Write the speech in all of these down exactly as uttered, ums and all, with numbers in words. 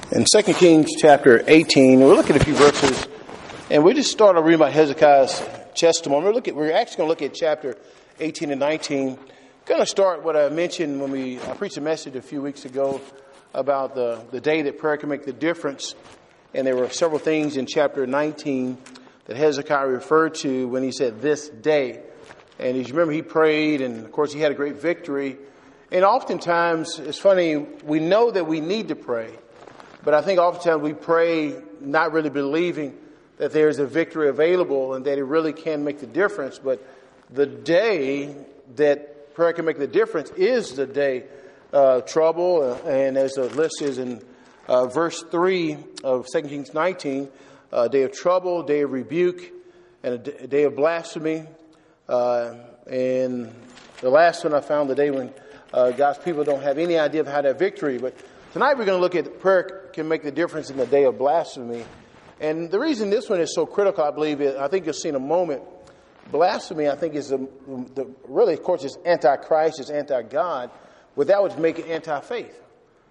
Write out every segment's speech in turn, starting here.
In Second Kings chapter eighteen, we're looking at a few verses, and we just started reading about Hezekiah's testimony. We're, looking, we're actually going to look at chapter eighteen and nineteen. Going to start what I mentioned when we I preached a message a few weeks ago about the, the day that prayer can make the difference. And there were several things in chapter nineteen that Hezekiah referred to when he said this day. And as you remember, he prayed, and of course he had a great victory. And oftentimes, it's funny, we know that we need to pray. But I think oftentimes we pray not really believing that there's a victory available and that it really can make the difference. But the day that prayer can make the difference is the day of trouble. And as the list is in uh, verse three of Second Kings nineteen, a day of trouble, day of rebuke, and a day of blasphemy. Uh, and the last one I found, the day when uh, God's people don't have any idea of how to have victory. But tonight we're going to look at prayer can make the difference in the day of blasphemy. And the reason this one is so critical, I believe, is, I think you'll see in a moment, blasphemy, I think, is the, the really, of course, it's anti-Christ, it's anti-God, but that would make it anti-faith.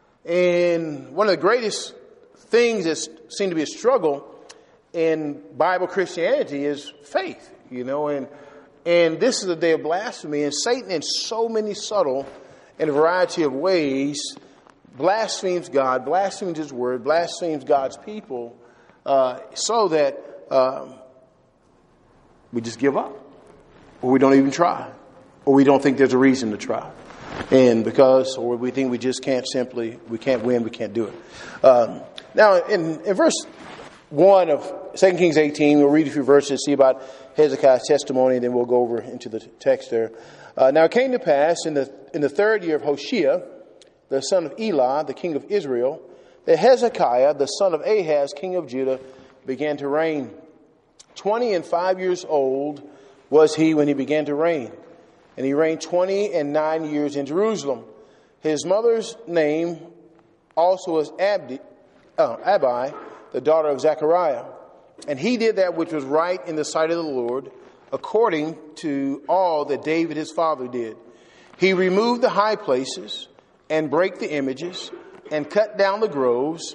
And one of the greatest things that seem to be a struggle in Bible Christianity is faith, you know, and and this is the day of blasphemy, and Satan in so many subtle and a variety of ways blasphemes God, blasphemes His Word, blasphemes God's people, uh, so that um, we just give up, or we don't even try, or we don't think there's a reason to try, and because, or we think we just can't simply, we can't win, we can't do it. Um, now, in, in verse one of Second Kings eighteen, we'll read a few verses, see about Hezekiah's testimony, and then we'll go over into the text there. Uh, now it came to pass in the in the third year of Hoshea, the son of Elah, the king of Israel, that Hezekiah, the son of Ahaz, king of Judah, began to reign. Twenty and five years old was he when he began to reign. And he reigned twenty and nine years in Jerusalem. His mother's name also was Abdi, uh, Abi, the daughter of Zechariah. And he did that which was right in the sight of the Lord, according to all that David his father did. He removed the high places, and break the images, and cut down the groves,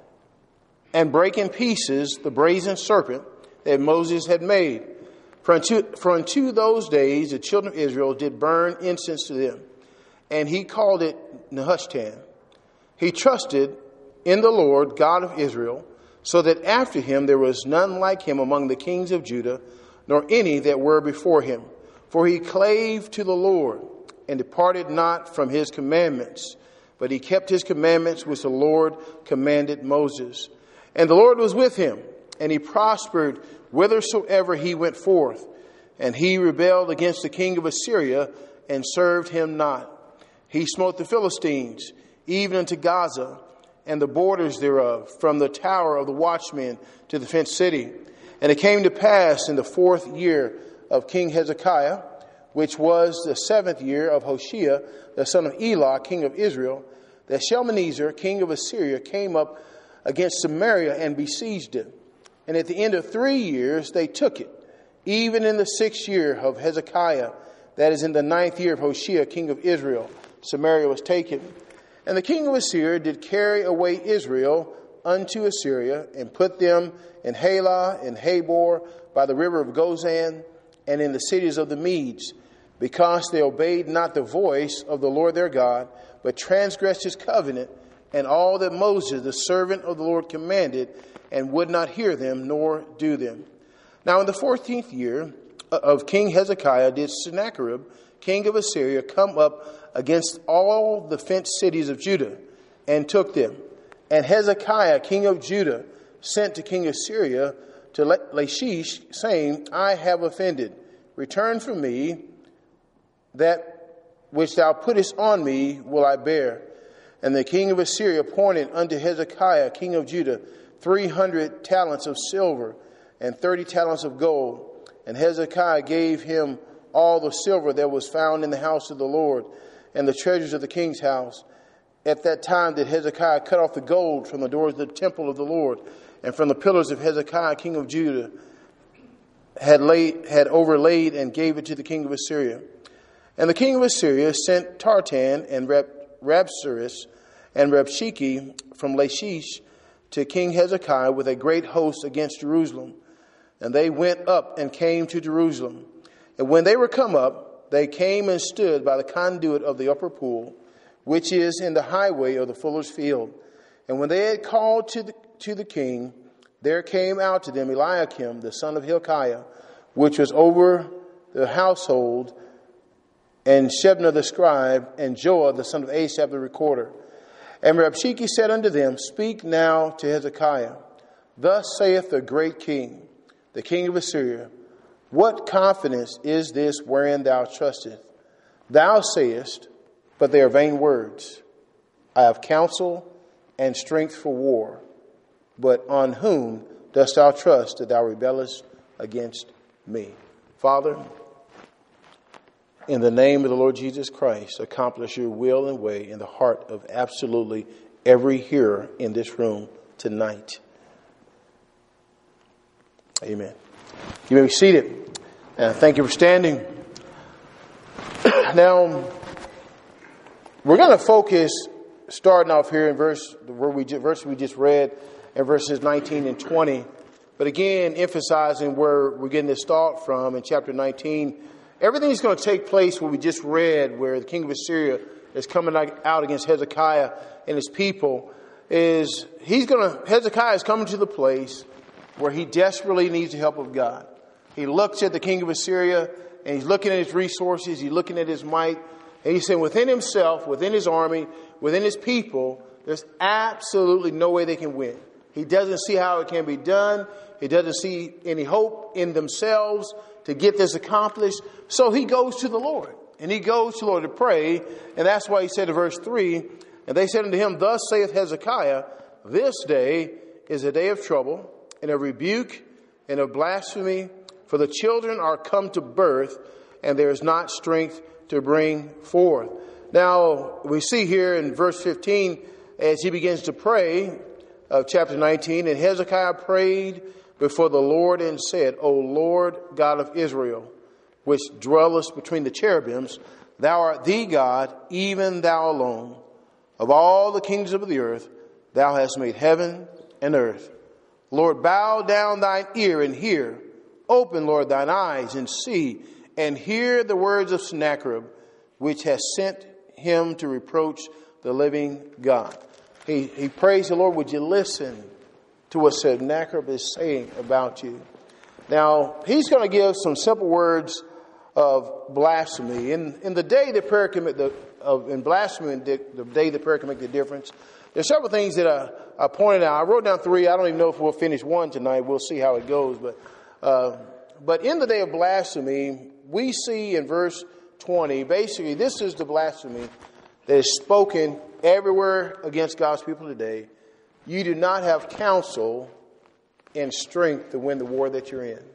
and break in pieces the brazen serpent that Moses had made. For unto, for unto those days the children of Israel did burn incense to them, and he called it Nehushtan. He trusted in the Lord God of Israel, so that after him there was none like him among the kings of Judah, nor any that were before him. For he clave to the Lord, and departed not from his commandments, but he kept his commandments which the Lord commanded Moses. And the Lord was with him, and he prospered whithersoever he went forth. And he rebelled against the king of Assyria, and served him not. He smote the Philistines, even unto Gaza, and the borders thereof, from the tower of the watchmen to the fenced city. And it came to pass in the fourth year of King Hezekiah, which was the seventh year of Hoshea, the son of Elah, king of Israel, that Shalmaneser, king of Assyria, came up against Samaria and besieged it. And at the end of three years they took it, even in the sixth year of Hezekiah, that is in the ninth year of Hoshea, king of Israel, Samaria was taken. And the king of Assyria did carry away Israel unto Assyria, and put them in Halah and Habor by the river of Gozan, and in the cities of the Medes, because they obeyed not the voice of the Lord their God, but transgressed his covenant, and all that Moses, the servant of the Lord, commanded, and would not hear them, nor do them. Now in the fourteenth year of King Hezekiah did Sennacherib, king of Assyria, come up against all the fenced cities of Judah, and took them. And Hezekiah, king of Judah, sent to King of Syria to Lachish, saying, I have offended. Return from me. That which thou puttest on me will I bear. And the king of Assyria appointed unto Hezekiah, king of Judah, three hundred talents of silver and thirty talents of gold. And Hezekiah gave him all the silver that was found in the house of the Lord, and the treasures of the king's house. At that time did Hezekiah cut off the gold from the doors of the temple of the Lord, and from the pillars of Hezekiah, king of Judah, had laid, had overlaid, and gave it to the king of Assyria. And the king of Assyria sent Tartan and Rab- Rabsaris and Rabshakeh from Lachish to King Hezekiah with a great host against Jerusalem. And they went up and came to Jerusalem. And when they were come up, they came and stood by the conduit of the upper pool, which is in the highway of the fuller's field. And when they had called to the, to the king, there came out to them Eliakim, the son of Hilkiah, which was over the household, and Shebna the scribe, and Joah the son of Asaph the recorder. And Rabshakeh said unto them, Speak now to Hezekiah. Thus saith the great king, the king of Assyria, What confidence is this wherein thou trustest? Thou sayest, but they are vain words. I have counsel and strength for war. But on whom dost thou trust that thou rebellest against me? Father, in the name of the Lord Jesus Christ, accomplish your will and way in the heart of absolutely every hearer in this room tonight. Amen. You may be seated. Uh, thank you for standing. Now, we're going to focus, starting off here in verse where we verse we just read, in verses nineteen and twenty. But again, emphasizing where we're getting this thought from in chapter nineteen. Everything is going to take place what we just read, where the king of Assyria is coming out against Hezekiah and his people. Is he's going to Hezekiah is coming to the place where he desperately needs the help of God. He looks at the king of Assyria and he's looking at his resources. He's looking at his might. And he's saying within himself, within his army, within his people, there's absolutely no way they can win. He doesn't see how it can be done. He doesn't see any hope in themselves to get this accomplished. So he goes to the Lord. And he goes to the Lord to pray. And that's why he said in verse three, And they said unto him, Thus saith Hezekiah, This day is a day of trouble, and of rebuke, and of blasphemy, for the children are come to birth, and there is not strength to bring forth. Now, we see here in verse fifteen, as he begins to pray of chapter nineteen, And Hezekiah prayed before the Lord and said, O Lord God of Israel, which dwellest between the cherubims, Thou art the God, even Thou alone. Of all the kingdoms of the earth, Thou hast made heaven and earth. Lord, bow down thine ear and hear. Open, Lord, thine eyes and see, and hear the words of Sennacherib, which has sent him to reproach the living God. He, he prays the Lord, would you listen to what Sennacherib is saying about you? Now, he's going to give some simple words of blasphemy. In, in the day that prayer can make the, of, in blasphemy, the, the day that prayer can make the difference, there's several things that I, I pointed out. I wrote down three. I don't even know if we'll finish one tonight. We'll see how it goes. But, uh, but in the day of blasphemy, we see in verse twenty, basically, this is the blasphemy that is spoken everywhere against God's people today. You do not have counsel and strength to win the war that you're in.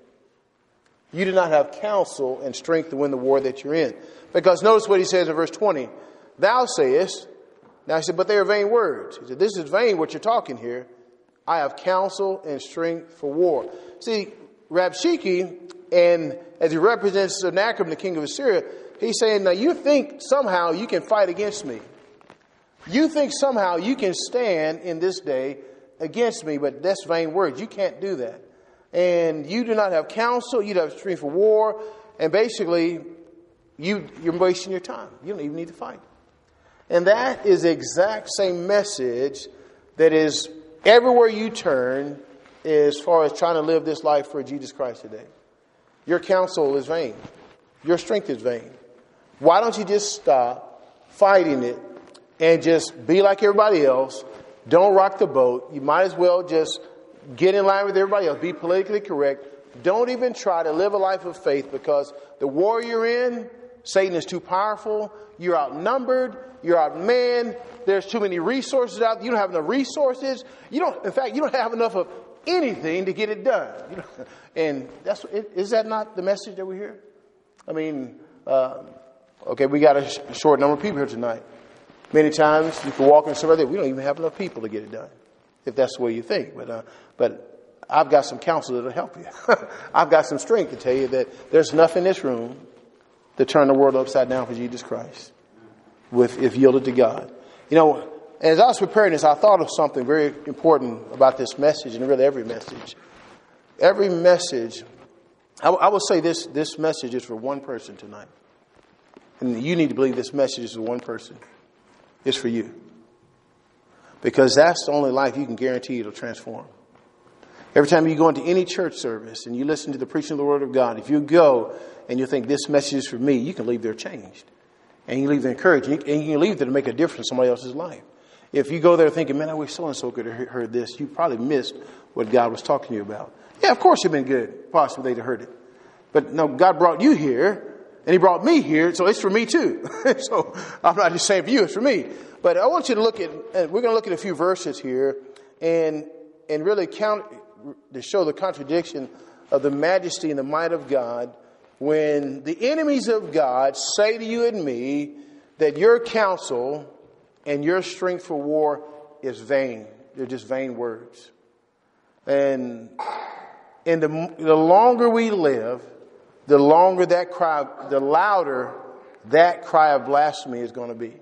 You do not have counsel and strength to win the war that you're in. Because notice what he says in verse twenty. Thou sayest, now he said, but they are vain words. He said, this is vain what you're talking here. I have counsel and strength for war. See, Rabshakeh, and as he represents Sennacherib, the king of Assyria, he's saying, now you think somehow you can fight against me. You think somehow you can stand in this day against me, but that's vain words. You can't do that. And you do not have counsel, you don't have strength for war, and basically you, you're wasting your time. You don't even need to fight. And that is the exact same message that is everywhere you turn as far as trying to live this life for Jesus Christ today. Your counsel is vain. Your strength is vain. Why don't you just stop fighting it and just be like everybody else? Don't rock the boat. You might as well just get in line with everybody else. Be politically correct. Don't even try to live a life of faith, because the war you're in, Satan is too powerful. You're outnumbered. You're outmanned. There's too many resources out there. You don't have enough resources. You don't. In fact, you don't have enough of anything to get it done. You know? And that's is that not the message that we hear? I mean, uh, okay, we got a sh- short number of people here tonight. Many times you can walk in somewhere that we don't even have enough people to get it done, if that's the way you think. But uh, but I've got some counsel that'll help you. I've got some strength to tell you that there's enough in this room to turn the world upside down for Jesus Christ, with if yielded to God. You know, And as I was preparing this, I thought of something very important about this message, and really every message. Every message, I, I will say this, this message is for one person tonight. And you need to believe this message is for one person. It's for you. Because that's the only life you can guarantee it'll transform. Every time you go into any church service and you listen to the preaching of the Word of God, if you go and you think this message is for me, you can leave there changed. And you leave there encouraged. And you can leave there to make a difference in somebody else's life. If you go there thinking, man, I wish so-and-so could have heard this, you probably missed what God was talking to you about. Yeah, of course it'd been good. Possibly they'd have heard it. But no, God brought you here, and He brought me here, so it's for me too. So I'm not just saying for you, it's for me. But I want you to look at, we're going to look at a few verses here and and really count to show the contradiction of the majesty and the might of God when the enemies of God say to you and me that your counsel and your strength for war is vain. They're just vain words. And and the, the longer we live, the longer that cry, the louder that cry of blasphemy is going to be.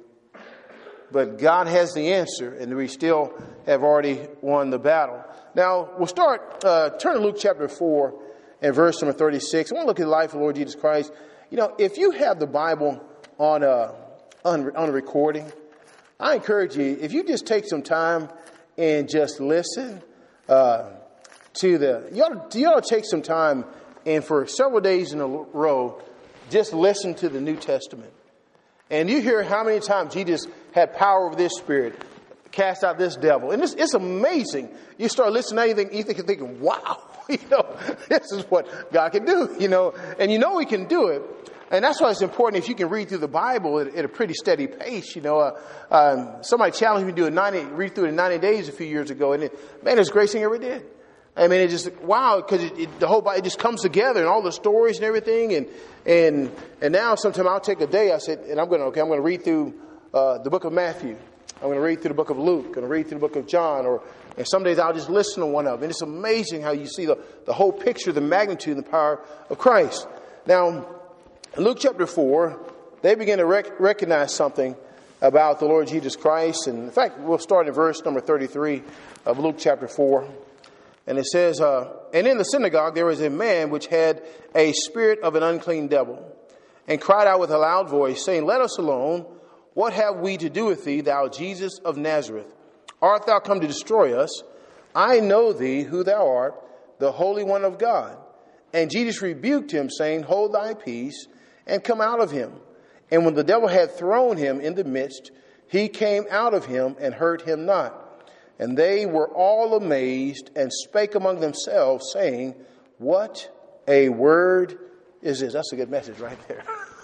But God has the answer, and we still have already won the battle. Now, we'll start, uh, turn to Luke chapter four and verse number thirty-six. I want to look at the life of the Lord Jesus Christ. You know, if you have the Bible on a, on, on a recording, I encourage you, if you just take some time and just listen uh, to the, you ought, to, you ought to take some time and for several days in a row, just listen to the New Testament. And you hear how many times Jesus had power over this spirit, cast out this devil. And it's, it's amazing. You start listening to anything, you think, you're thinking, wow, you know, this is what God can do, you know. And you know He can do it. And that's why it's important if you can read through the Bible at, at a pretty steady pace. You know, uh, um, somebody challenged me to do a ninety, read through it in ninety days a few years ago. And it, man, it's the greatest thing I ever did. I mean, it just, wow, because it, it, the whole Bible, it just comes together and all the stories and everything. And, and, and now sometime I'll take a day, I said, and I'm going to, okay, I'm going to read through, uh, the book of Matthew. I'm going to read through the book of Luke. I'm going to read through the book of John. Or, and some days I'll just listen to one of them. And it's amazing how you see the, the whole picture, the magnitude and the power of Christ. Now, in Luke chapter four, they begin to rec- recognize something about the Lord Jesus Christ. And in fact, we'll start in verse number thirty-three of Luke chapter four. And it says, uh, and in the synagogue there was a man which had a spirit of an unclean devil, and cried out with a loud voice, saying, Let us alone. What have we to do with thee, thou Jesus of Nazareth? Art thou come to destroy us? I know thee, who thou art, the Holy One of God. And Jesus rebuked him, saying, Hold thy peace, and come out of him. And when the devil had thrown him in the midst, he came out of him and hurt him not. And they were all amazed and spake among themselves, saying, What a word is this? That's a good message right there.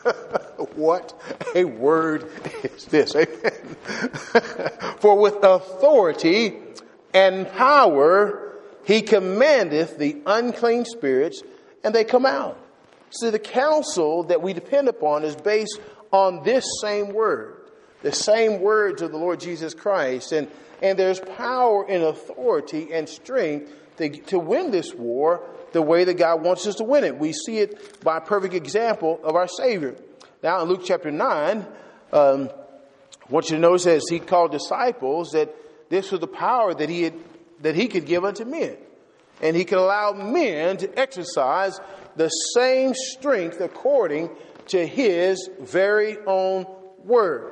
What a word is this? Amen. For with authority and power he commandeth the unclean spirits, and they come out. See, the counsel that we depend upon is based on this same word, the same words of the Lord Jesus Christ. And, and there's power and authority and strength to, to win this war the way that God wants us to win it. We see it by a perfect example of our Savior. Now in Luke chapter nine, um, I want you to notice as he called disciples that this was the power that he had, that he could give unto men. And he could allow men to exercise the same strength according to his very own word.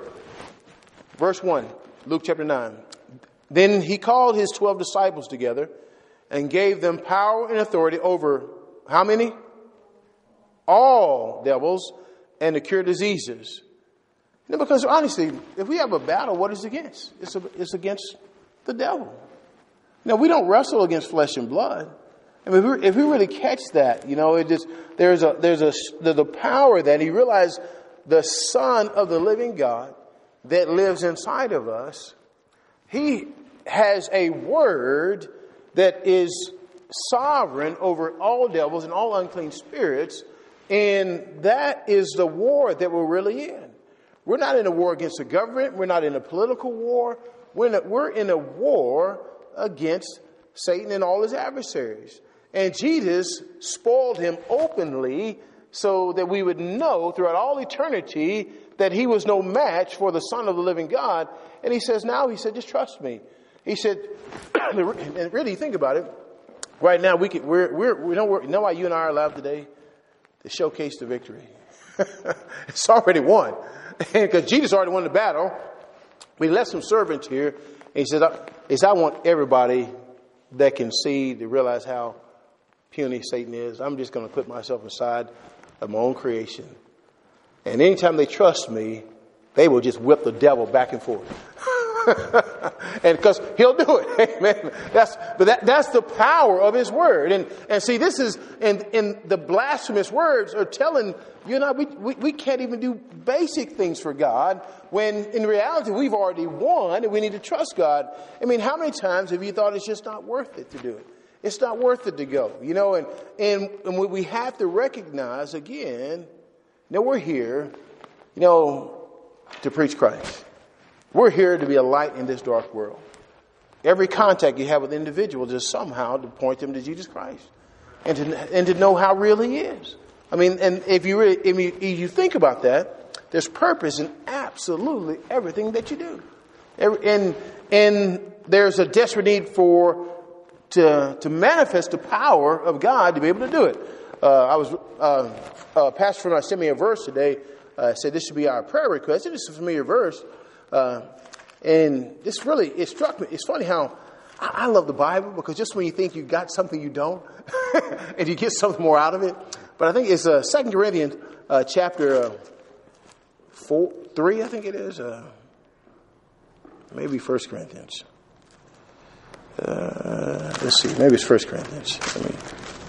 Verse one, Luke chapter nine. Then he called his twelve disciples together and gave them power and authority over how many? All devils, and to cure diseases. You know, because honestly, if we have a battle, what is it against? It's, a, it's against the devil. Now, we don't wrestle against flesh and blood. I mean, if we, if we really catch that, you know, it just, there's a, there's a, there's a power that he realized the Son of the living God that lives inside of us. He has a word that is sovereign over all devils and all unclean spirits. And that is the war that we're really in. We're not in a war against the government. We're not in a political war. We're in a, we're in a war against Satan and all his adversaries. And Jesus spoiled him openly so that we would know throughout all eternity that he was no match for the Son of the living God. And he says, now, he said, just trust me. He said, and really think about it. Right now, we can, we're, we're, we know, we're, you know why you and I are alive today? To showcase the victory. It's already won. Because Jesus already won the battle. We left some servants here. And he says, I, he says, I want everybody that can see to realize how puny Satan is. I'm just going to put myself aside of my own creation. And anytime they trust me, they will just whip the devil back and forth. And because he'll do it. Amen. That's, but that, that's the power of his word. And, and see, this is, and, and the blasphemous words are telling you and I, we, we, we can't even do basic things for God when in reality we've already won and we need to trust God. I mean, how many times have you thought it's just not worth it to do it? It's not worth it to go, you know, and, and, and we have to recognize again, you know, we're here, you know, to preach Christ. We're here to be a light in this dark world. Every contact you have with individuals is somehow to point them to Jesus Christ and to, and to know how real he is. I mean, and if you really, if you, if you think about that, there's purpose in absolutely everything that you do. Every, and, and there's a desperate need for, to, to manifest the power of God to be able to do it. Uh, I was, uh, uh, Pastor Fernand sent me a verse today, uh, said this should be our prayer request. It is a familiar verse. Uh, and this really, it struck me. It's funny how I, I love the Bible because just when you think you got something, you don't, and you get something more out of it. But I think it's uh, Second Corinthians uh, chapter uh, four, three. I think it is. Uh, maybe First Corinthians. Uh, let's see. Maybe it's First Corinthians. Let me.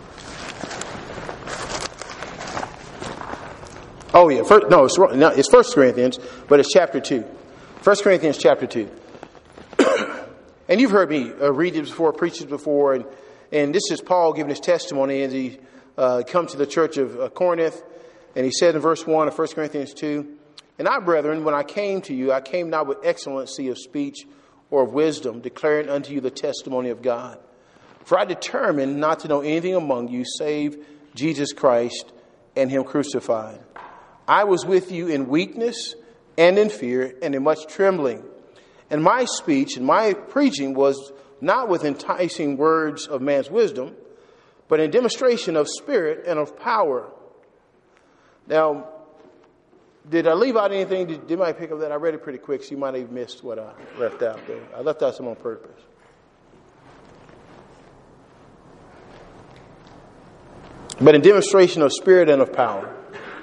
Oh yeah. First, no, it's no, it's First Corinthians, but it's chapter two. First Corinthians chapter two. And you've heard me uh, read this before, preach this before, and and this is Paul giving his testimony as he uh, comes to the church of uh, Corinth, and he said in verse one of First Corinthians two, "And I, brethren, when I came to you, I came not with excellency of speech or of wisdom, declaring unto you the testimony of God. For I determined not to know anything among you save Jesus Christ and him crucified. I was with you in weakness and in fear and in much trembling. And my speech and my preaching was not with enticing words of man's wisdom, but in demonstration of spirit and of power." Now, did I leave out anything? Did, did anybody pick up that? I read it pretty quick, so you might have missed what I left out there. I left out some on purpose. But in demonstration of spirit and of power.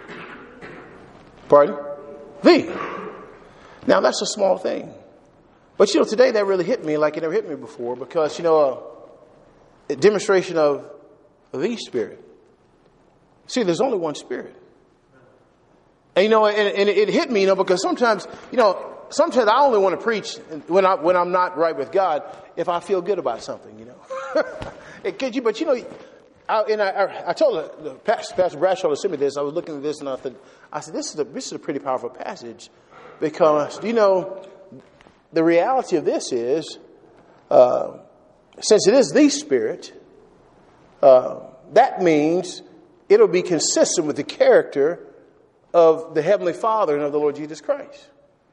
Pardon? Thee. Now, that's a small thing. But, you know, today that really hit me like it never hit me before because, you know, a, a demonstration of the Spirit. See, there's only one Spirit. And, you know, and, and it hit me, you know, because sometimes, you know, sometimes I only want to preach when, I, when I'm not right with God if I feel good about something, you know. It gets you, but, you know, I, and I, I, I told the, the Pastor, Pastor Bradshaw to send me this. I was looking at this and I thought, I said, this is a, this is a pretty powerful passage because, you know, the reality of this is, uh, since it is the Spirit, uh, that means it'll be consistent with the character of the Heavenly Father and of the Lord Jesus Christ.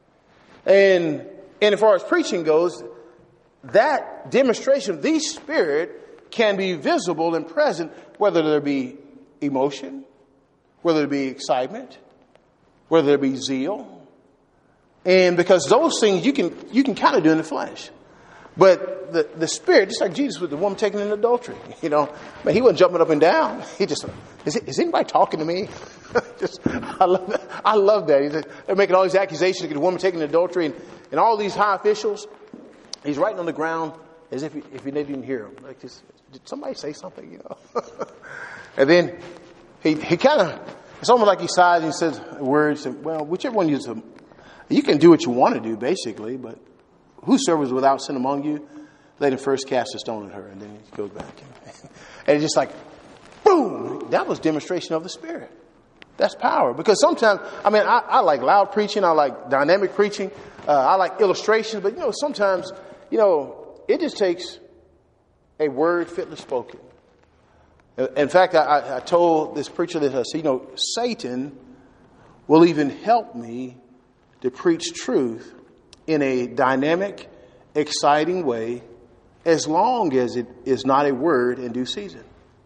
And, and as far as preaching goes, that demonstration of the Spirit can be visible and present, whether there be emotion, whether there be excitement, whether there be zeal. And because those things you can you can kind of do in the flesh. But the, the Spirit, just like Jesus with the woman taken in adultery, you know, man, he wasn't jumping up and down. He just, is, it, is anybody talking to me? just, I love that. I love that. He's, they're making all these accusations against a woman taken in adultery, and, and all these high officials. He's writing on the ground as if he, if he didn't even hear them. Like, just, did somebody say something? You know. And then he he kind of, it's almost like he sighs and he says words. And, well, whichever one you use, you can do what you want to do, basically, but. Whosoever is without sin among you, let him first cast a stone at her. And then he goes back. And it's just like, boom! That was demonstration of the Spirit. That's power. Because sometimes, I mean, I, I like loud preaching. I like dynamic preaching. Uh, I like illustrations. But, you know, sometimes, you know, it just takes a word fitly spoken. In fact, I, I told this preacher that I said, you know, Satan will even help me to preach truth in a dynamic, exciting way, as long as it is not a word in due season.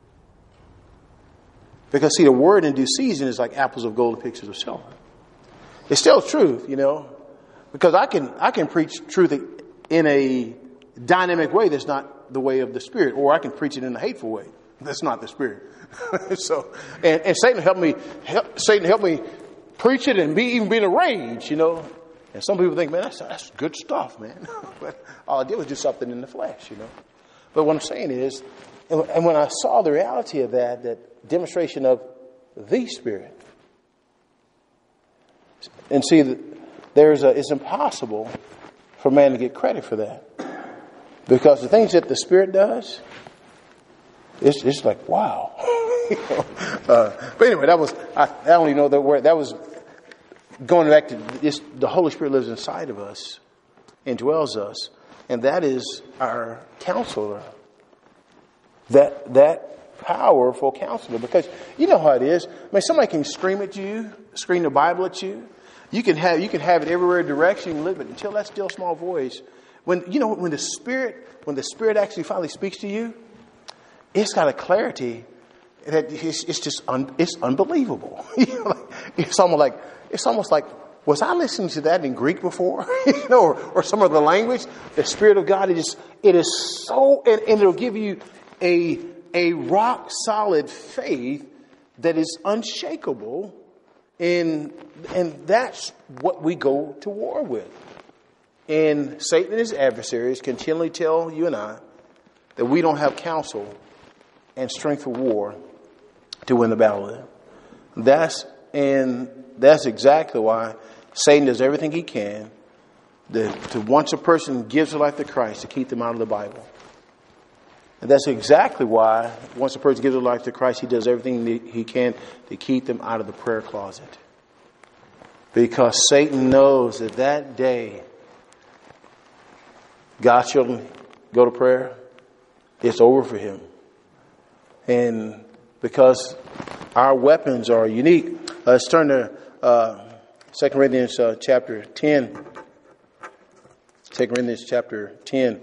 Because, see, the word in due season is like apples of gold and pictures of silver. It's still truth, you know, because I can I can preach truth in a dynamic way that's not the way of the Spirit, or I can preach it in a hateful way that's not the Spirit. so, and, and Satan helped me, help, Satan helped me preach it and be even be in a rage, you know. And some people think, man, that's that's good stuff, man. But all I did was do something in the flesh, you know. But what I'm saying is, and, and when I saw the reality of that, that demonstration of the Spirit, and see, there's a, it's impossible for man to get credit for that, because the things that the Spirit does, it's it's like wow. uh, but anyway, that was I, I don't even know that word that was. Going back to this, the Holy Spirit lives inside of us and dwells us, and that is our counselor. That that powerful counselor, because you know how it is. I mean, somebody can scream at you, scream the Bible at you. You can have you can have it everywhere direction you live, but until that still small voice, when you know when the Spirit when the Spirit actually finally speaks to you, it's got a clarity that it's, it's just un, it's unbelievable. You know, like, it's almost like. It's almost like, was I listening to that in Greek before? you know, or, or some other language? The Spirit of God, it is, it is so, and, and it'll give you a, a rock solid faith that is unshakable. And, and that's what we go to war with. And Satan and his adversaries continually tell you and I that we don't have counsel and strength for war to win the battle. That's, and That's exactly why Satan does everything he can to, to once a person gives their life to Christ, to keep them out of the Bible. And that's exactly why once a person gives their life to Christ, he does everything he can to keep them out of the prayer closet. Because Satan knows that that day God's children go to prayer, it's over for him. And because our weapons are unique, let's turn to Uh, Second Corinthians uh, chapter ten. Second Corinthians chapter ten.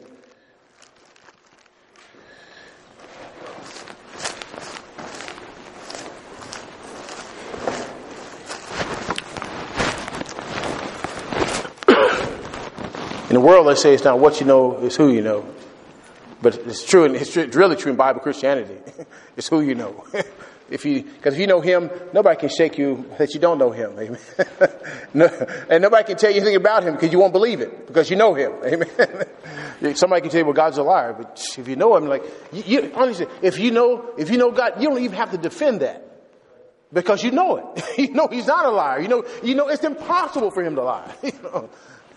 In the world, they say it's not what you know, it's who you know. But it's true, and it's, it's really true in Bible Christianity. It's who you know. If you, because if you know him, nobody can shake you that you don't know him. Amen. No, and nobody can tell you anything about him because you won't believe it because you know him. Amen. Somebody can tell you, well, God's a liar, but if you know him, like you, you honestly, if you know, if you know God, you don't even have to defend that because you know it. You know he's not a liar. You know, you know it's impossible for him to lie. You know?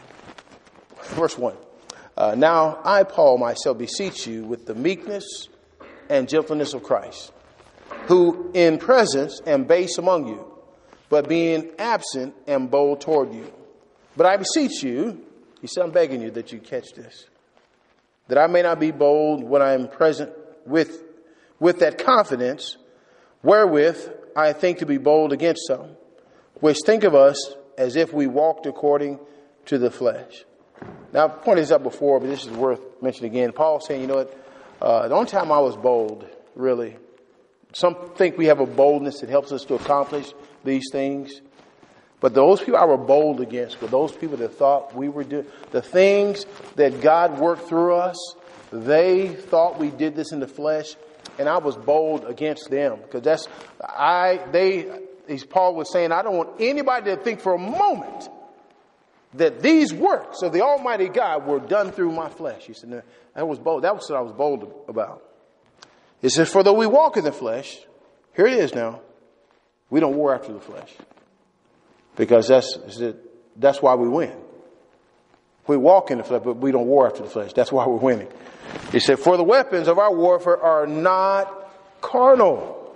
Verse one. Uh, now I, Paul, myself beseech you with the meekness and gentleness of Christ, who in presence am base among you, but being absent am bold toward you. But I beseech you, he said, I'm begging you that you catch this, that I may not be bold when I am present with, with that confidence, wherewith I think to be bold against some, which think of us as if we walked according to the flesh. Now, I've pointed this out before, but this is worth mentioning again. Paul's saying, you know what, uh, the only time I was bold, really, some think we have a boldness that helps us to accomplish these things. But those people I were bold against were those people that thought we were doing the things that God worked through us. They thought we did this in the flesh, and I was bold against them because that's I. They, as Paul was saying, I don't want anybody to think for a moment that these works of the Almighty God were done through my flesh. He said, no, that was bold. That was what I was bold about. It says, for though we walk in the flesh, here it is now, we don't war after the flesh. Because that's that's why we win. We walk in the flesh, but we don't war after the flesh. That's why we're winning. He said, for the weapons of our warfare are not carnal.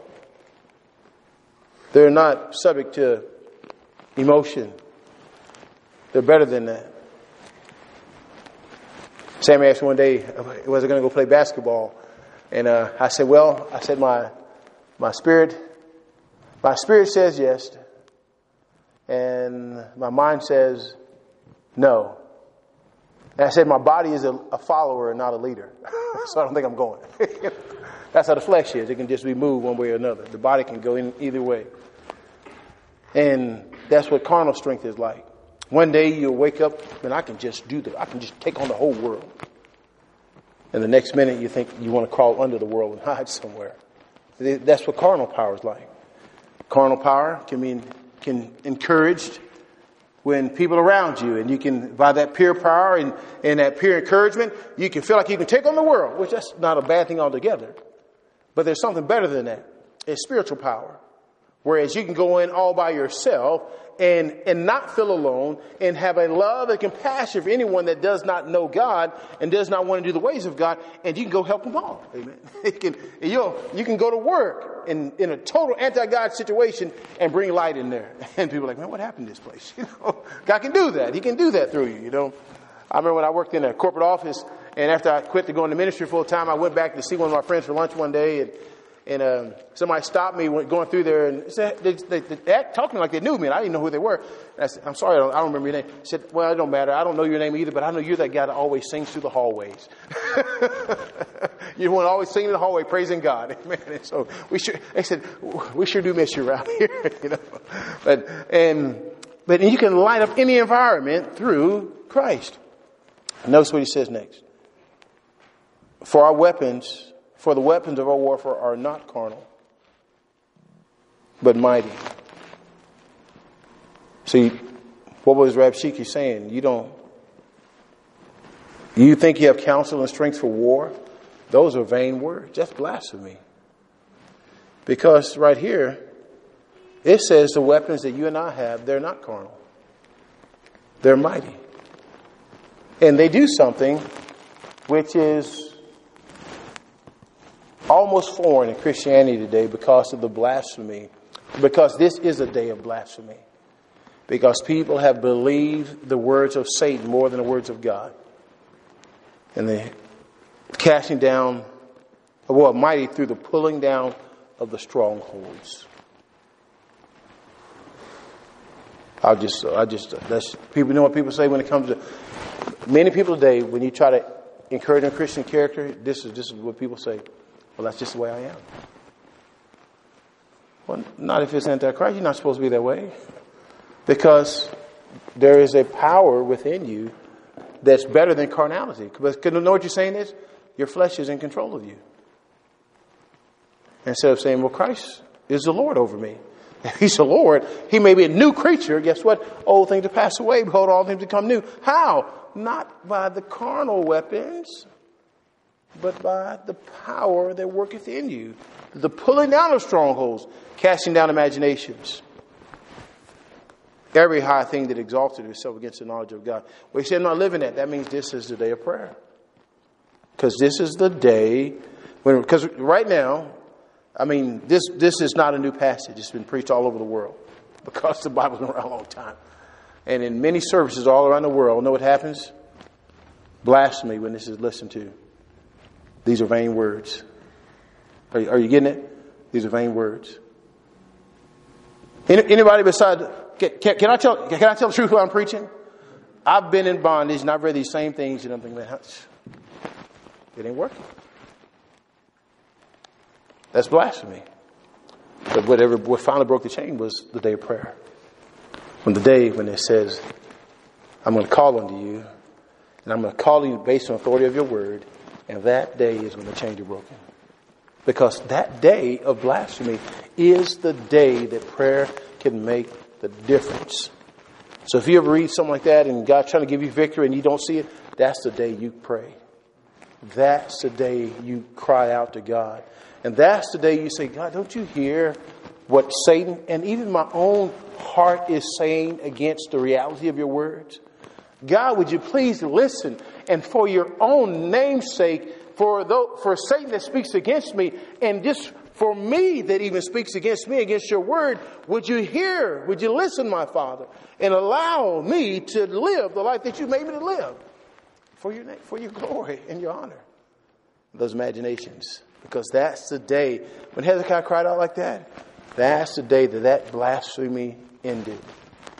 They're not subject to emotion. They're better than that. Sammy asked me one day, was I going to go play basketball? And uh, I said, well, I said, my my spirit, my spirit says yes. And my mind says, no. And I said, my body is a, a follower and not a leader. So I don't think I'm going. That's how the flesh is. It can just be moved one way or another. The body can go in either way. And that's what carnal strength is like. One day you'll wake up and I can just do the, I can just take on the whole world. And the next minute you think you want to crawl under the world and hide somewhere. That's what carnal power is like. Carnal power can be can encouraged when people around you, and you can, by that peer power and, and that peer encouragement, you can feel like you can take on the world, which that's not a bad thing altogether. But there's something better than that. It's spiritual power. Whereas you can go in all by yourself and, and not feel alone and have a love and compassion for anyone that does not know God and does not want to do the ways of God, and you can go help them all. Amen. You can, you'll, you can go to work in, in a total anti-God situation and bring light in there. And people are like, man, what happened to this place? You know, God can do that. He can do that through you, you know. I remember when I worked in a corporate office, and after I quit to go into ministry full time, I went back to see one of my friends for lunch one day, and And uh, somebody stopped me when going through there and said, they, they, they act, talked to me like they knew me, and I didn't know who they were. And I said, I'm sorry, I don't, I don't remember your name. I said, well, it don't matter. I don't know your name either, but I know you're that guy that always sings through the hallways. You're the one always singing in the hallway, praising God. Amen. And so we sure, they said, we sure do miss you around here. You know, but and but you can light up any environment through Christ. Notice what he says next. For our weapons. For the weapons of our warfare are not carnal, but mighty. See, what was Rabshakeh saying? You don't, you think you have counsel and strength for war? Those are vain words. That's blasphemy. Because right here, it says the weapons that you and I have, they're not carnal. They're mighty. And they do something which is almost foreign in Christianity today because of the blasphemy. Because this is a day of blasphemy. Because people have believed the words of Satan more than the words of God. And they're casting down, well, mighty through the pulling down of the strongholds. I'll just, I just, that's, people know what people say when it comes to, many people today, when you try to encourage a Christian character, this is, this is what people say. Well, that's just the way I am. Well, not if it's Antichrist. You're not supposed to be that way. Because there is a power within you that's better than carnality. Because you know what you're saying is? Your flesh is in control of you. Instead of saying, well, Christ is the Lord over me. If he's the Lord, he may be a new creature. Guess what? Old things have passed away. Behold, all things become new. How? Not by the carnal weapons, but by the power that worketh in you. The pulling down of strongholds, casting down imaginations. Every high thing that exalted itself against the knowledge of God. Well, he said, I'm not living that. That means this is the day of prayer. Because this is the day when, because right now, I mean, this, this is not a new passage. It's been preached all over the world because the Bible's been around a long time. And in many services all around the world, know what happens? Blasphemy when this is listened to. These are vain words. Are you, are you getting it? These are vain words. Any, anybody besides, can, can, can I tell, can I tell the truth who I'm preaching? I've been in bondage and I've read these same things and I'm thinking, man, it ain't working. That's blasphemy. But whatever, what finally broke the chain was the day of prayer. When the day when it says, I'm going to call unto you and I'm going to call you based on authority of your word. And that day is when the chains are broken. Because that day of blasphemy is the day that prayer can make the difference. So if you ever read something like that and God's trying to give you victory and you don't see it, that's the day you pray. That's the day you cry out to God. And that's the day you say, God, don't you hear what Satan and even my own heart is saying against the reality of your words? God, would you please listen? And for your own name's sake, for though, for Satan that speaks against me, and just for me that even speaks against me, against your word, would you hear, would you listen, my Father, and allow me to live the life that you made me to live for your name, for your glory and your honor. Those imaginations, because that's the day when Hezekiah cried out like that. That's the day that that blasphemy ended.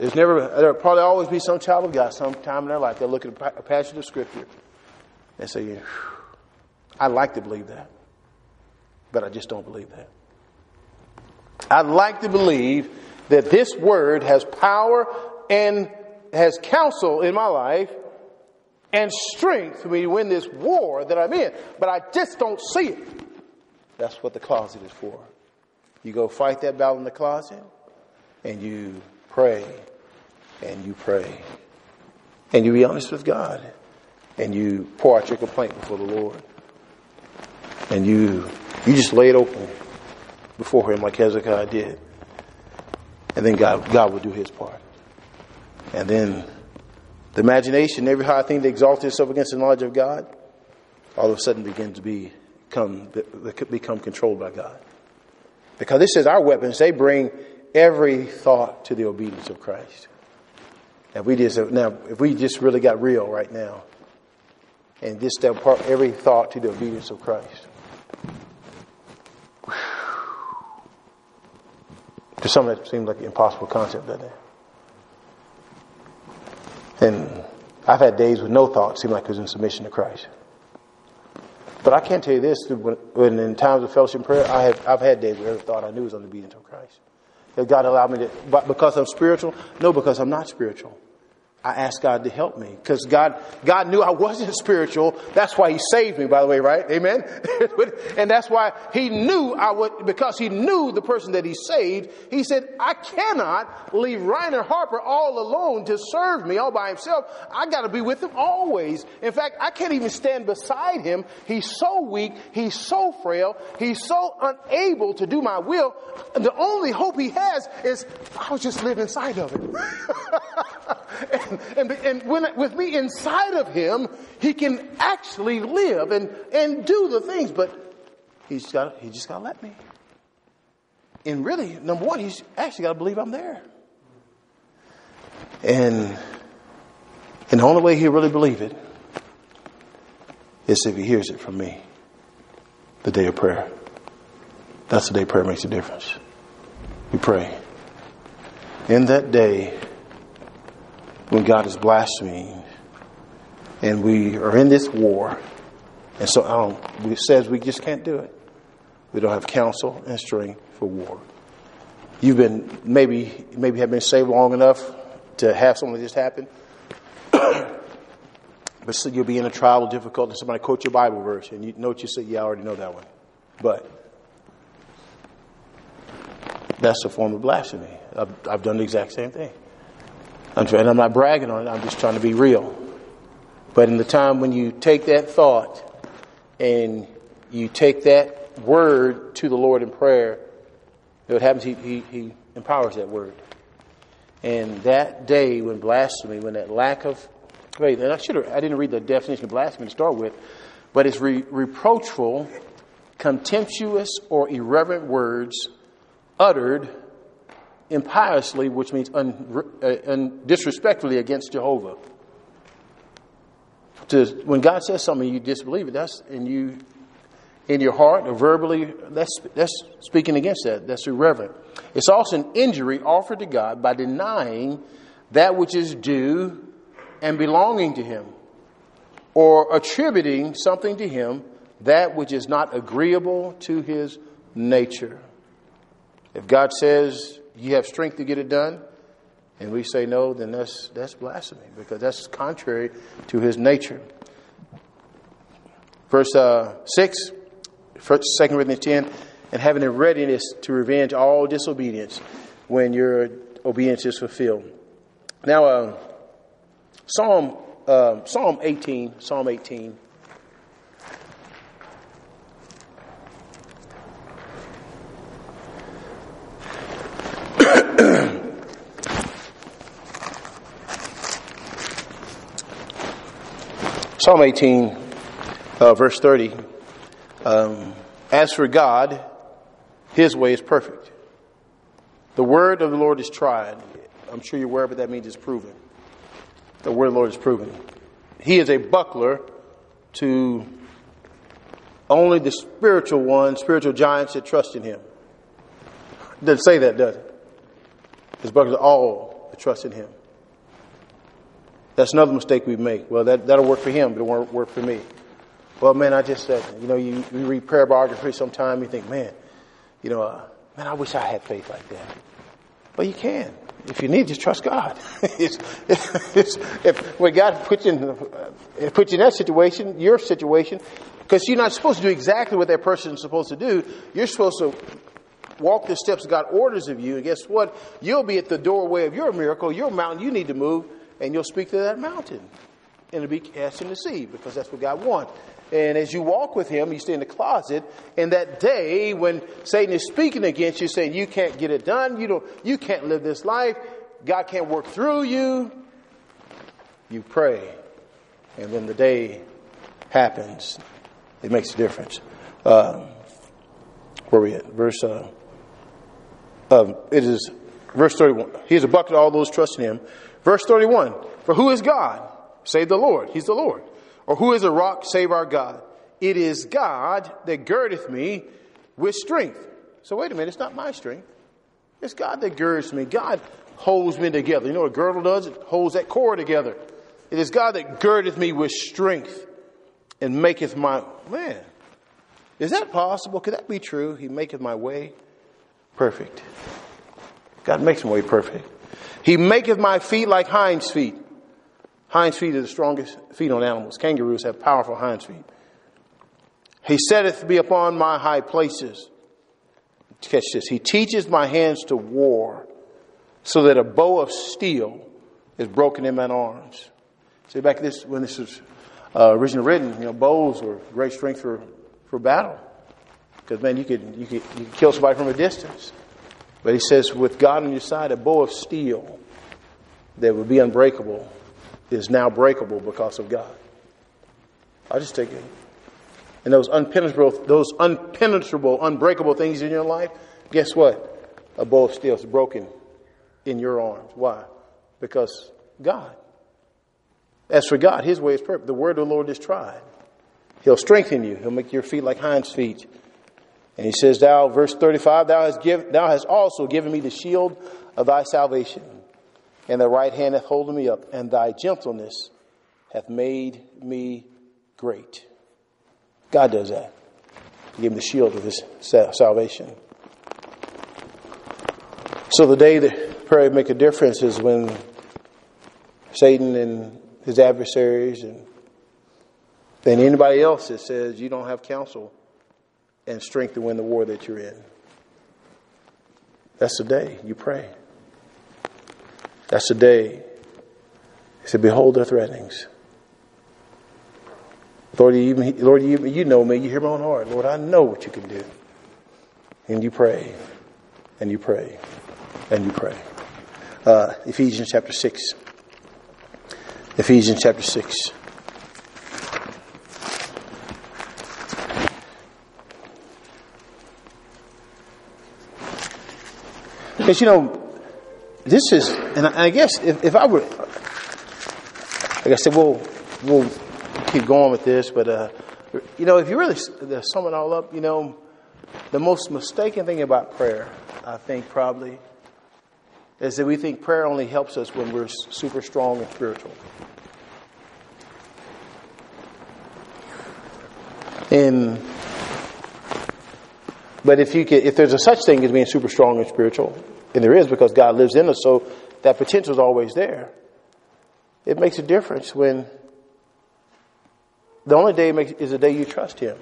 There's never, there'll probably always be some child of God sometime in their life. They'll look at a passage of Scripture and say, I'd like to believe that, but I just don't believe that. I'd like to believe that this word has power and has counsel in my life and strength for me to win this war that I'm in, but I just don't see it. That's what the closet is for. You go fight that battle in the closet, and you pray, and you pray, and you be honest with God, and you pour out your complaint before the Lord, and you you just lay it open before Him like Hezekiah did, and then God God will do His part, and then the imagination, every high thing that exalts itself against the knowledge of God, all of a sudden begins to be become become controlled by God. Because this says our weapons, they bring every thought to the obedience of Christ. If we just now, if we just really got real right now, and just step every thought to the obedience of Christ. To some, that seems like an impossible concept, doesn't it? And I've had days with no thought seem like it was in submission to Christ. But I can't tell you this, when, when in times of fellowship and prayer, I have, I've had days where every thought I knew was on the obedience of Christ. That God allowed me to, but because I'm spiritual? No, because I'm not spiritual. I asked God to help me because God, God knew I wasn't spiritual. That's why He saved me, by the way, right? Amen. And that's why He knew I would, because He knew the person that He saved. He said, I cannot leave Reiner Harper all alone to serve me all by himself. I got to be with him always. In fact, I can't even stand beside him. He's so weak. He's so frail. He's so unable to do my will. And the only hope he has is I'll just live inside of him. and, and, and when, with me inside of him, he can actually live and, and do the things, but he's got, he just got to let me. And really, number one, he's actually got to believe I'm there. And, and the only way he'll really believe it is if he hears it from me. The day of prayer. That's the day prayer makes a difference. We pray. In that day, when God is blaspheming, and we are in this war, and so um, it says we just can't do it. We don't have counsel and strength for war. You've been maybe maybe have been saved long enough to have something like this happen, but so you'll be in a trial or difficulty, and somebody quote your Bible verse, and you know what you say. Yeah, I already know that one, but that's a form of blasphemy. I've, I've done the exact same thing. I'm trying, and I'm not bragging on it. I'm just trying to be real. But in the time when you take that thought and you take that word to the Lord in prayer, what happens? He, he, he empowers that word. And that day when blasphemy, when that lack of wait, and I should have, I didn't read the definition of blasphemy to start with, but it's re, reproachful, contemptuous, or irreverent words uttered impiously, which means un, uh, un, disrespectfully against Jehovah. To, when God says something, you disbelieve it. That's and you, in your heart or verbally, that's that's speaking against that. That's irreverent. It's also an injury offered to God by denying that which is due and belonging to Him, or attributing something to Him that which is not agreeable to His nature. If God says you have strength to get it done, and we say no, then that's that's blasphemy, because that's contrary to His nature. Verse uh, six, Second Corinthians ten, and having a readiness to revenge all disobedience when your obedience is fulfilled. Now, uh, Psalm uh, Psalm eighteen, Psalm eighteen. Psalm eighteen, uh, verse thirty. Um, As for God, His way is perfect. The word of the Lord is tried. I'm sure you're aware, but that means it's proven. The word of the Lord is proven. He is a buckler to only the spiritual ones, spiritual giants that trust in Him. It doesn't say that, does it? It's buckler to all to trust in him. That's another mistake we make. Well, that, that'll work for him, but it won't work for me. Well, man, I just said, you know, you, you read prayer biography sometime, you think, man, you know, uh, man, I wish I had faith like that. Well, you can. If you need, just trust God. it's, it's, if when God puts you in, uh, puts you in that situation, your situation, because you're not supposed to do exactly what that person is supposed to do. You're supposed to walk the steps God orders of you. And guess what? You'll be at the doorway of your miracle, your mountain you need to move, and you'll speak to that mountain. And it'll be cast in the sea, because that's what God wants. And as you walk with him, you stay in the closet. And that day when Satan is speaking against you, saying you can't get it done, you don't, you can't live this life, God can't work through you, you pray. And when the day happens, it makes a difference. Uh, where are we at? Verse, uh, uh, it is verse thirty-one. He is a buckler to all those trusting him. Verse thirty-one. For who is God? Save the Lord. He's the Lord. Or who is a rock? Save our God. It is God that girdeth me with strength. So wait a minute. It's not my strength. It's God that girds me. God holds me together. You know what a girdle does? It holds that cord together. It is God that girdeth me with strength and maketh my... Man, is that possible? Could that be true? He maketh my way perfect. God makes my way perfect. He maketh my feet like hinds' feet. Hinds' feet are the strongest feet on animals. Kangaroos have powerful hinds' feet. He setteth me upon my high places. Catch this. He teaches my hands to war, so that a bow of steel is broken in mine arms. See, back this when this was uh, originally written, you know, bows were great strength for, for battle. Because man, you could you could you could kill somebody from a distance. But he says, with God on your side, a bow of steel that would be unbreakable is now breakable because of God. I'll just take it. And those unpenetrable, those unpenetrable, unbreakable things in your life, guess what? A bow of steel is broken in your arms. Why? Because God. As for God, his way is perfect. The word of the Lord is tried. He'll strengthen you. He'll make your feet like hinds' feet. And he says, thou, verse thirty-five, thou hast, give, thou hast also given me the shield of thy salvation. And thy right hand hath holden me up, and thy gentleness hath made me great. God does that. He gave him the shield of his salvation. So the day that prayer make a difference is when Satan and his adversaries and then anybody else that says you don't have counsel and strength to win the war that you're in. That's the day you pray. That's the day. He said, behold their threatenings. Lord, you, Lord you, you know me. You hear my own heart. Lord, I know what you can do. And you pray. And you pray. And you pray. Uh, Ephesians chapter six. Ephesians chapter six. Because, you know, this is, and I, I guess if, if I were, like I said, we'll, we'll keep going with this, but, uh, you know, if you really sum it all up, you know, the most mistaken thing about prayer, I think probably, is that we think prayer only helps us when we're super strong and spiritual. And, but if you can, if there's a such thing as being super strong and spiritual, and there is because God lives in us, so that potential is always there. It makes a difference when the only day makes, is the day you trust him.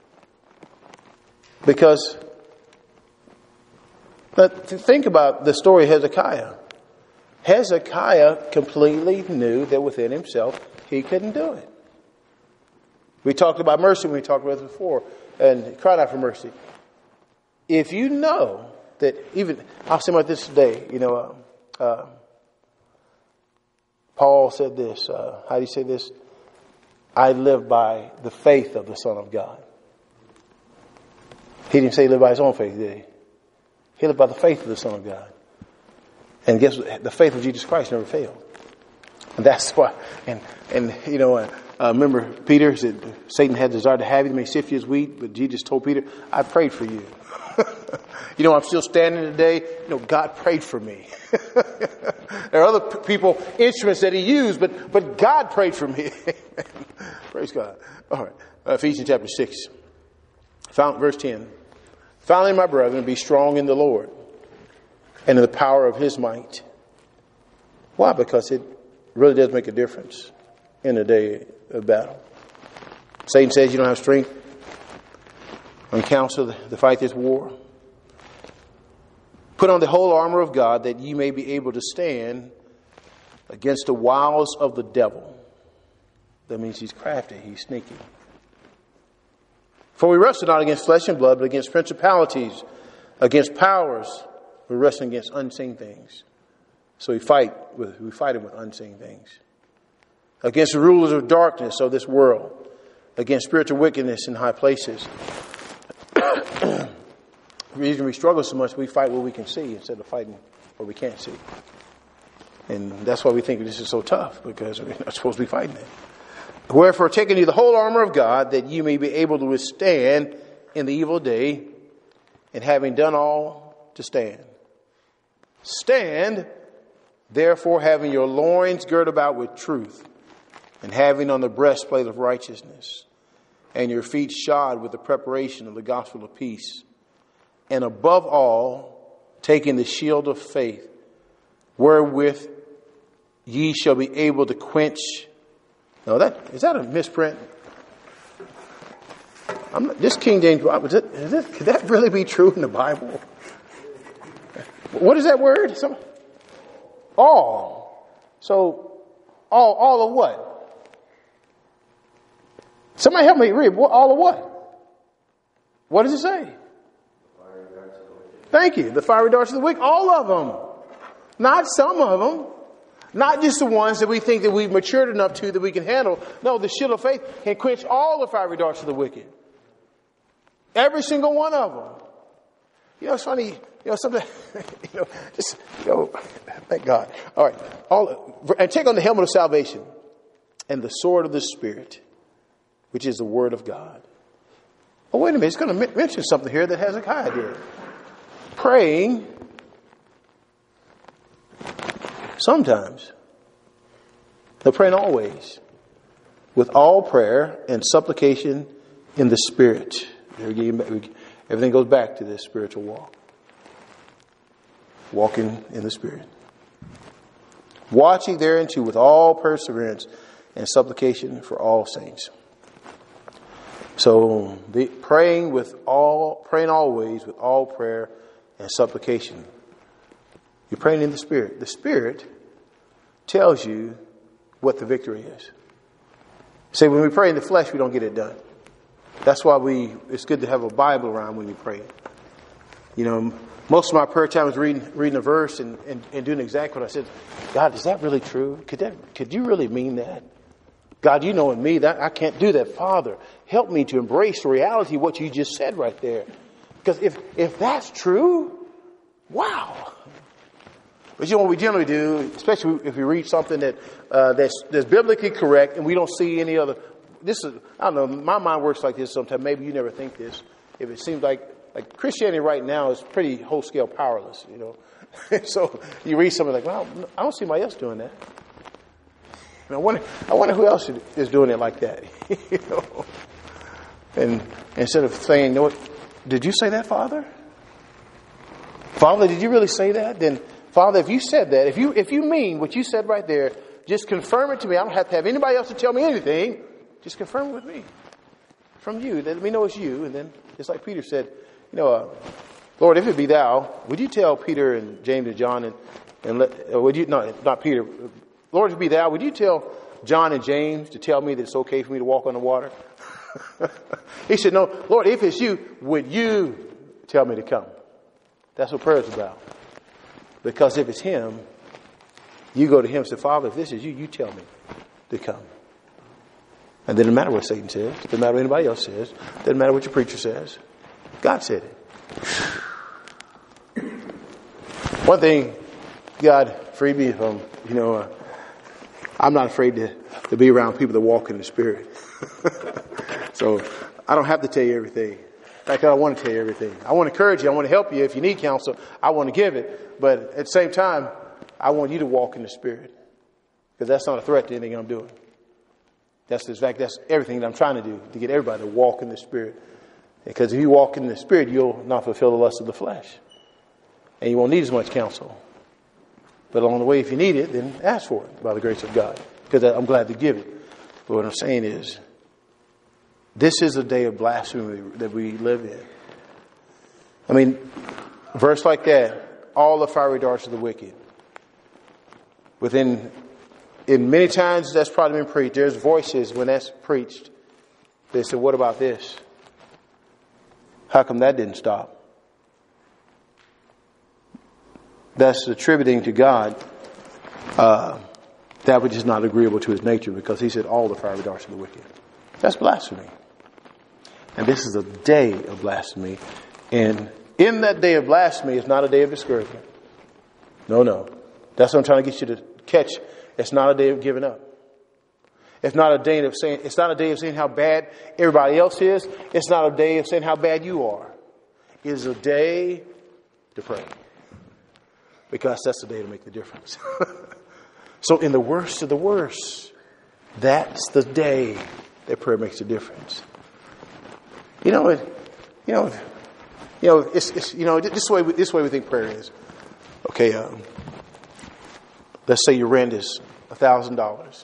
Because but think about the story of Hezekiah. Hezekiah completely knew that within himself he couldn't do it. We talked about mercy when we talked about it before and cried out for mercy. If you know that even, I'll say about this today, you know, uh, uh, Paul said this, uh, how do you say this? I live by the faith of the Son of God. He didn't say he lived by his own faith, did he? He lived by the faith of the Son of God. And guess what? The faith of Jesus Christ never failed. And that's why, and, and you know, uh, Uh, remember, Peter said Satan had desire to have you, may sift you as wheat, but Jesus told Peter, I prayed for you. You know, I'm still standing today. You know, God prayed for me. There are other p- people, instruments that he used, but but God prayed for me. Praise God. All right. Uh, Ephesians chapter six. Found, verse ten. Finally, my brethren, be strong in the Lord and in the power of his might. Why? Because it really does make a difference in the day of battle. Satan says you don't have strength on counsel to fight this war. Put on the whole armor of God that ye may be able to stand against the wiles of the devil. That means he's crafty, he's sneaky. For we wrestle not against flesh and blood, but against principalities, against powers. We're wrestling against unseen things. So we fight with we fight him with unseen things. Against the rulers of darkness of this world, against spiritual wickedness in high places. The reason we struggle so much, we fight what we can see instead of fighting what we can't see. And that's why we think this is so tough, because we're not supposed to be fighting it. Wherefore, taking you the whole armor of God, that you may be able to withstand in the evil day, and having done all, to stand. Stand, therefore, having your loins girt about with truth, and having on the breastplate of righteousness, and your feet shod with the preparation of the gospel of peace. And above all, taking the shield of faith, wherewith ye shall be able to quench. Now that is that a misprint? I'm not, this King James Bible, is it, is it, could that really be true in the Bible? What is that word? Some, all. So all all of what? Somebody help me read. All of what? What does it say? Thank you. The fiery darts of the wicked. All of them. Not some of them. Not just the ones that we think that we've matured enough to that we can handle. No, the shield of faith can quench all the fiery darts of the wicked. Every single one of them. You know, it's funny. You know, something. You know, just you know. Thank God. All right. All and take on the helmet of salvation and the sword of the Spirit, which is the word of God. Oh, wait a minute. It's going to mention something here that Hezekiah did. Praying sometimes, but praying always, with all prayer and supplication in the Spirit. Everything goes back to this spiritual walk. Walking in the Spirit. Watching thereunto with all perseverance and supplication for all saints. So, the, praying with all, praying always with all prayer and supplication. You're praying in the Spirit. The Spirit tells you what the victory is. See, when we pray in the flesh, we don't get it done. That's why we. It's good to have a Bible around when you pray. You know, most of my prayer time is reading reading a verse and, and, and doing exactly what I said. God, is that really true? Could that? Could you really mean that? God, you know in me that I can't do that. Father, help me to embrace the reality of what you just said right there. Because if, if that's true, wow. But you know what we generally do, especially if we read something that uh, that's, that's biblically correct and we don't see any other. This is, I don't know, my mind works like this sometimes. Maybe you never think this. If it seems like, like Christianity right now is pretty whole scale powerless, you know. So you read something like, well, I don't see anybody else doing that. And I wonder, I wonder who else is doing it like that, you know. And instead of saying, "No, did you say that, Father? Father, did you really say that?" Then, Father, if you said that, if you if you mean what you said right there, just confirm it to me. I don't have to have anybody else to tell me anything. Just confirm it with me, from you. Let me know it's you. And then, just like Peter said, you know, uh, Lord, if it be Thou, would you tell Peter and James and John and and let uh, would you no not Peter. Lord, if it be Thou, would you tell John and James to tell me that it's okay for me to walk on the water? He said, no, Lord, if it's you, would you tell me to come? That's what prayer is about. Because if it's Him, you go to Him and say, Father, if this is you, you tell me to come. And it doesn't matter what Satan says. It doesn't matter what anybody else says. It doesn't matter what your preacher says. God said it. One thing God freed me from, you know, uh, I'm not afraid to, to be around people that walk in the Spirit. So I don't have to tell you everything. In fact, I don't want to tell you everything. I want to encourage you. I want to help you. If you need counsel, I want to give it. But at the same time, I want you to walk in the Spirit. Because that's not a threat to anything I'm doing. That's, in fact, that's everything that I'm trying to do, to get everybody to walk in the Spirit. Because if you walk in the Spirit, you'll not fulfill the lust of the flesh. And you won't need as much counsel. But along the way, if you need it, then ask for it by the grace of God. Because I'm glad to give it. But what I'm saying is, this is a day of blasphemy that we live in. I mean, a verse like that, all the fiery darts of the wicked. Within, in many times that's probably been preached. There's voices when that's preached. They say, what about this? How come that didn't stop? That's attributing to God uh, that which is not agreeable to his nature, because he said all the fiery darts of the wicked. That's blasphemy. And this is a day of blasphemy. And in that day of blasphemy, it's not a day of discouragement. No, no. That's what I'm trying to get you to catch. It's not a day of giving up. It's not a day of saying, it's not a day of saying how bad everybody else is. It's not a day of saying how bad you are. It is a day to pray. Because that's the day to make the difference. So in the worst of the worst, that's the day that prayer makes a difference. You know, it, you know, you know, it's, it's you know, this way, this way we think prayer is. Okay, um, let's say your rent is a thousand dollars,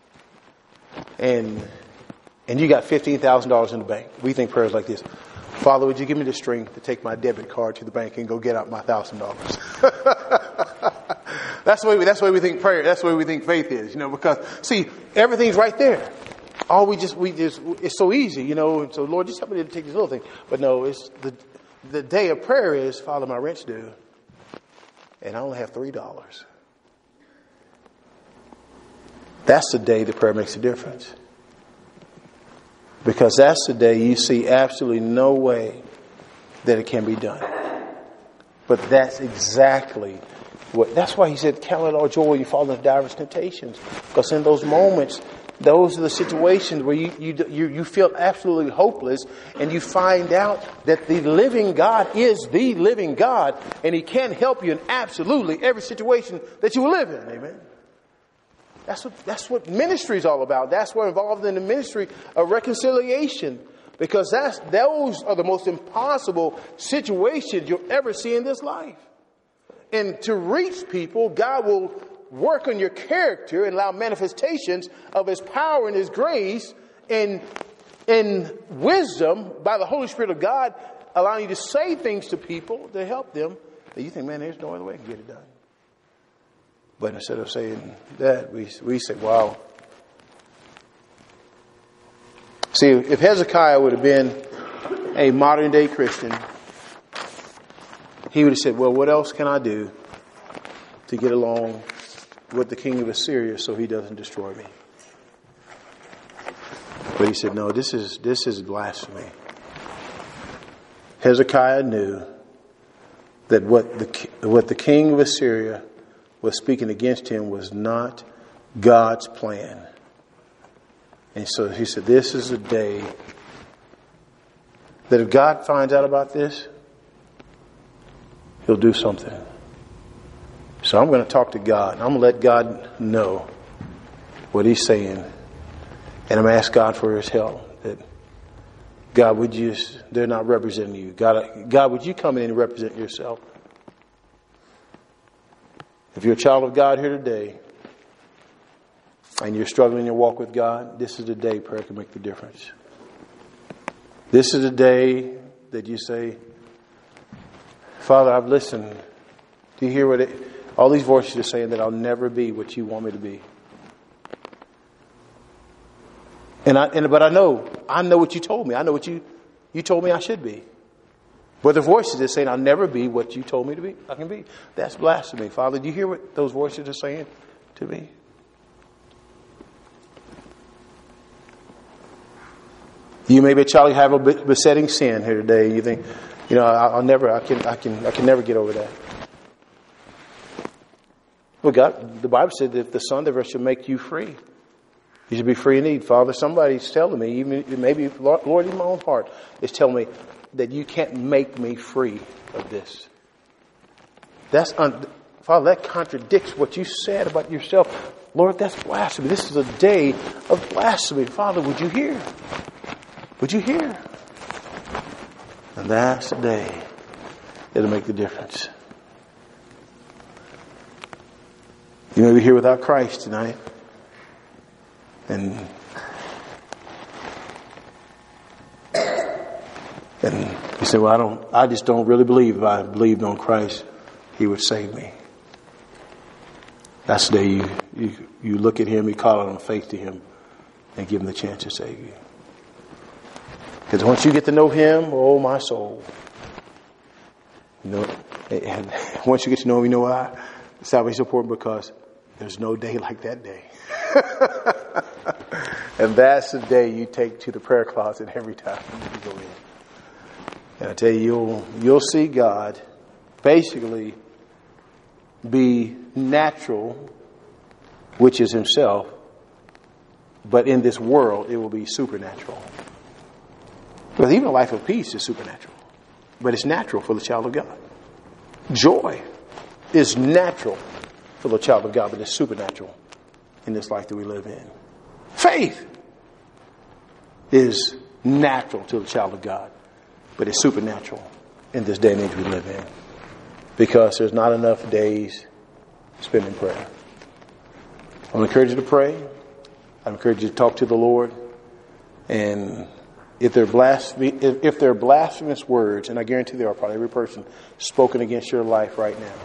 and and you got fifteen thousand dollars in the bank. We think prayer is like this: Father, would you give me the strength to take my debit card to the bank and go get out my thousand dollars? That's the way. We, that's the way we think prayer. That's the way we think faith is. You know, because see, everything's right there. All we just, we just, it's so easy, you know. So Lord, just help me to take this little thing. But no, it's the, the day of prayer is, Father, my rent's due, and I only have three dollars. That's the day the prayer makes a difference. Because that's the day you see absolutely no way that it can be done. But that's exactly what, that's why he said, count it all joy when you fall into diverse temptations. Because in those moments, those are the situations where you, you you you feel absolutely hopeless, and you find out that the living God is the living God, and he can help you in absolutely every situation that you will live in. Amen. That's what that's what ministry is all about. That's what involved in the ministry of reconciliation, because that's those are the most impossible situations you'll ever see in this life. And to reach people, God will work on your character and allow manifestations of his power and his grace and, and wisdom by the Holy Spirit of God, allowing you to say things to people to help them that you think, man, there's no other way to get it done. But instead of saying that, we, we say, wow. See, if Hezekiah would have been a modern day Christian, he would have said, well, what else can I do to get along with the king of Assyria so he doesn't destroy me? But he said, no, this is this is blasphemy. Hezekiah knew that what the what the king of Assyria was speaking against him was not God's plan. And so he said, this is a day that if God finds out about this, he'll do something. So I'm going to talk to God. I'm going to let God know what he's saying. And I'm going to ask God for his help. That God, would you, they're not representing you. God, God, would you come in and represent yourself? If you're a child of God here today, and you're struggling in your walk with God, this is the day prayer can make the difference. This is the day that you say, Father, I've listened. Do you hear what it, all these voices are saying, that I'll never be what you want me to be? And I, and but I know, I know what you told me. I know what you, you told me I should be. But the voices are saying, I'll never be what you told me to be. I can be. That's blasphemy. Father, do you hear what those voices are saying to me? You may be a child, you have a besetting sin here today, and you think, you know, I'll never, I can, I can, I can never get over that. Well, God, the Bible said that if the Son therefore shall make you free, you should be free indeed. Father, somebody's telling me, even maybe Lord, in my own heart, is telling me that you can't make me free of this. That's un- Father, that contradicts what you said about yourself. Lord, that's blasphemy. This is a day of blasphemy. Father, would you hear? Would you hear? And that's the day that'll make the difference. You may be here without Christ tonight. And, and you say, well, I don't, I just don't really believe if I believed on Christ, He would save me. That's the day you, you, you look at Him, you call on faith to Him, and give Him the chance to save you. Because once you get to know Him, oh my soul, you know, and once you get to know Him, you know why? Salvation is important because there's no day like that day. And that's the day you take to the prayer closet every time you go in. And I tell you, you'll, you'll see God basically be natural, which is Himself, but in this world it will be supernatural. Because even a life of peace is supernatural, but it's natural for the child of God. Joy is natural for the child of God, but it's supernatural in this life that we live in. Faith is natural to the child of God, but it's supernatural in this day and age we live in. Because there's not enough days spent in prayer. I want to encourage you to pray. I encourage you to talk to the Lord. And if there are blasphemy, if, if there are blasphemous words, and I guarantee there are probably every person spoken against your life right now.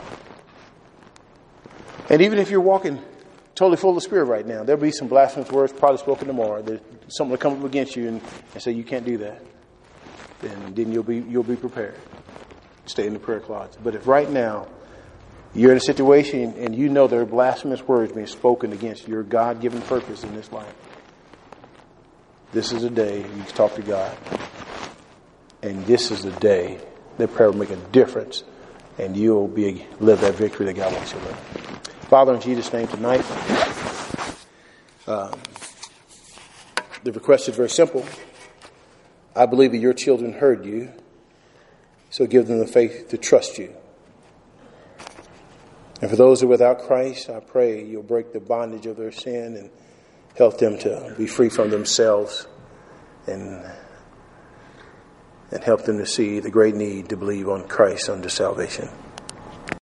And even if you're walking totally full of the Spirit right now, there'll be some blasphemous words probably spoken tomorrow. There's something will come up against you and, and say you can't do that. Then, then you'll be you'll be prepared. Stay in the prayer closet. But if right now you're in a situation and you know there are blasphemous words being spoken against your God-given purpose in this life, this is a day you talk to God. And this is the day that prayer will make a difference and you'll be live that victory that God wants you to live. Father, in Jesus' name tonight, um, the request is very simple. I believe that your children heard you, so give them the faith to trust you. And for those who are without Christ, I pray you'll break the bondage of their sin and help them to be free from themselves and, and help them to see the great need to believe on Christ unto salvation.